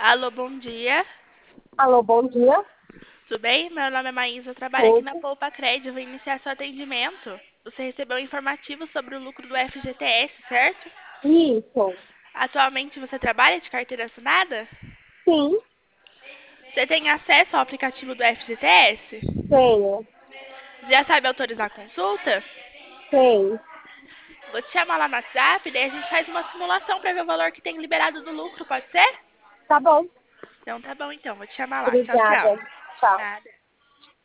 Alô, bom dia. Alô, bom dia. Tudo bem? Meu nome é Maísa, eu trabalho aqui na Tudo? Poupa Crédito, vou iniciar seu atendimento. Você recebeu um informativo sobre o lucro do FGTS, certo? Isso. Atualmente você trabalha de carteira assinada? Sim, Você tem acesso ao aplicativo do FGTS? tenho. Já sabe autorizar a consulta? Tenho. Vou te chamar lá no WhatsApp, daí a gente faz uma simulação para ver o valor que tem liberado do lucro, pode ser? Tá bom. Então tá bom então, vou te chamar lá. Tchau, tchau. Obrigada. Tchau. Nada.